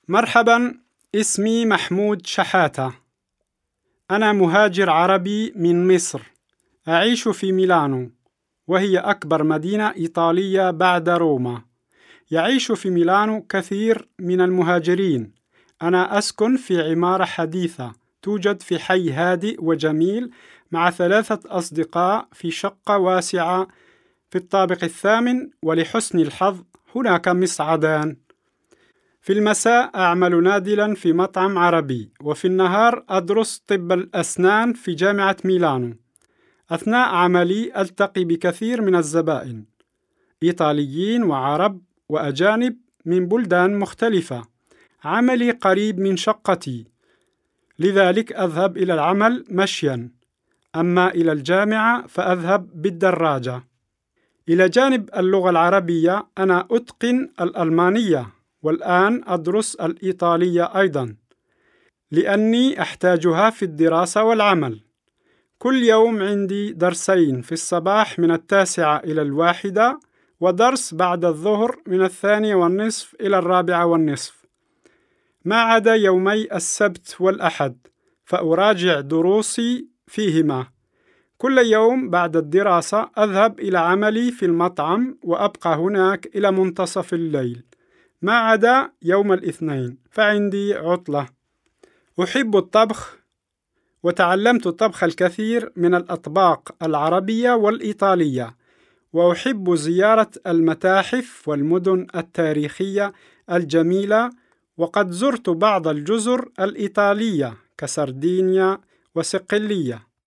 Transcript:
مرحبا، اسمي محمود شحاتة. أنا مهاجر عربي من مصر، أعيش في ميلانو، وهي أكبر مدينة إيطالية بعد روما. يعيش في ميلانو كثير من المهاجرين. أنا أسكن في عمارة حديثة توجد في حي هادئ وجميل مع 3 أصدقاء في شقة واسعة في الطابق الثامن، ولحسن الحظ هناك مصعدان. في المساء أعمل نادلا في مطعم عربي، وفي النهار أدرس طب الأسنان في جامعة ميلانو. أثناء عملي ألتقي بكثير من الزبائن، إيطاليين وعرب وأجانب من بلدان مختلفة. عملي قريب من شقتي، لذلك أذهب إلى العمل مشيا، أما إلى الجامعة فأذهب بالدراجة. إلى جانب اللغة العربية أنا أتقن الألمانية، والآن أدرس الإيطالية أيضا، لأني أحتاجها في الدراسة والعمل. كل يوم عندي درسين في الصباح من 9 إلى 1، ودرس بعد الظهر من 2:30 إلى 4:30، ما عدا يومي السبت والأحد، فأراجع دروسي فيهما. كل يوم بعد الدراسة أذهب إلى عملي في المطعم، وأبقى هناك إلى منتصف الليل، ما عدا يوم الاثنين فعندي عطلة. أحب الطبخ، وتعلمت طبخ الكثير من الأطباق العربية والإيطالية، وأحب زيارة المتاحف والمدن التاريخية الجميلة، وقد زرت بعض الجزر الإيطالية كسردينيا وصقلية.